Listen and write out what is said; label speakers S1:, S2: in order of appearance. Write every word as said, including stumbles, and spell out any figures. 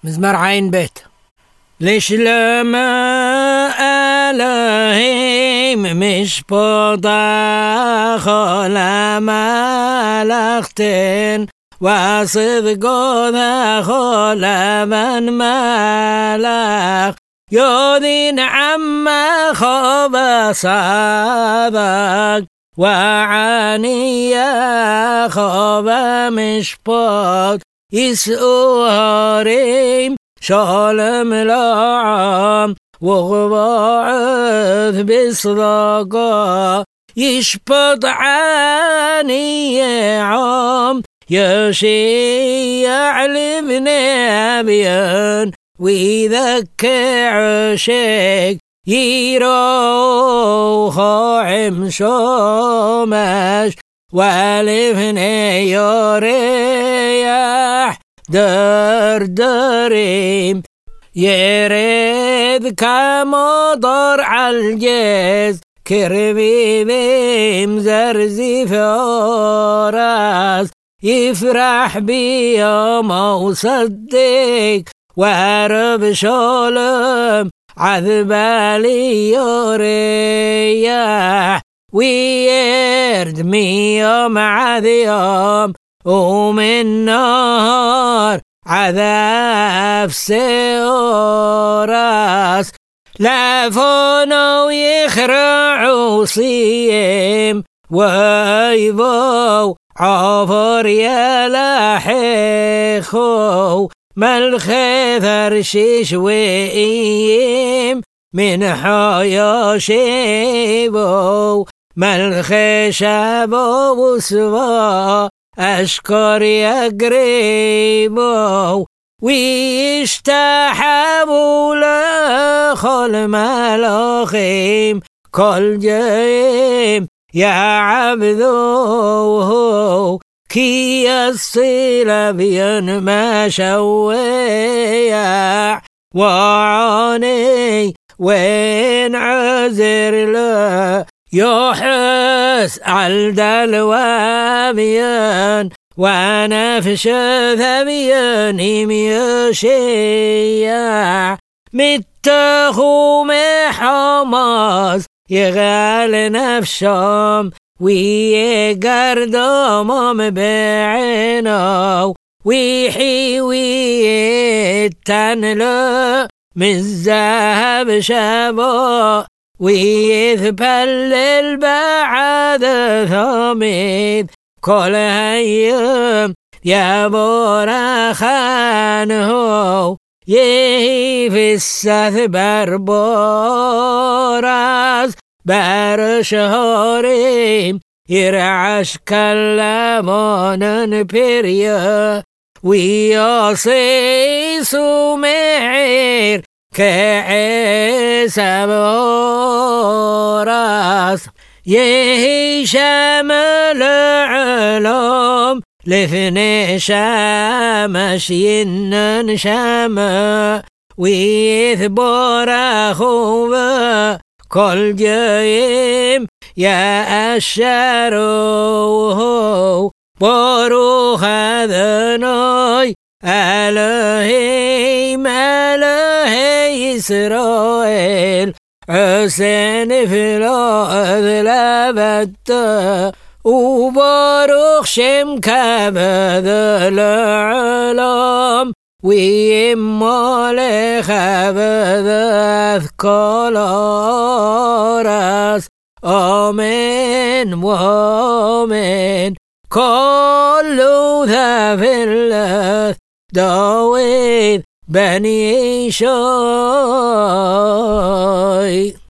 S1: مزمار عين بيت. ليش لما ألهيم مش بضاخ لما لختين وصدق ذا لمن ملخ يودين عما خب صادق وعاني خب مشبط يسؤريم شالم لعام وغباعث بصدقاء يشبط عاني عام يشيع لبنابيان ويذكى عشيق يروخ عم شومش والفني يريح دردريم يريد كمضر عالجيز كربي بيم زرزي فراس يفرح بيوم وصدق وارب شولم عذبالي يريح ويرد ميوم عذيوم ومن نهار عذاب سيوراس لافونو يخرعوا صيم ويبو عفر يلاحخو ملخي ثرشيش وإيم من حيا شيبو ملخي شابو وسوا أشكر يقريبو ويشتحبوا لخل ملاخيم كل جيم يا عبدوه كي الصيل بين ما شويع وعاني وين عذر له يحس عالدلواميان ونفش ثبيان يميشيع متخوم حماس يغال نفشهم ويقردهم بعينه ويحي ويتنلو من الذهب شبو ويثبل بعد ثميد كل هيم يا بورخانه يهي في السث بربوراس برشهوريم يرعش كلامون بريا ويصيص معير كعيسى بوراس يهي شامل علوم لفني شامش ينن شاما ويثبور أخوه كل جيم يا أشاروه بروخ ذنوي ألهيم ألهي إسرائيل حسين في الأرض لبته وبروخ شم كبد العلام ويمال خبد أثقال راس آمين وآمين كل ذا في الله داوود بني شاي.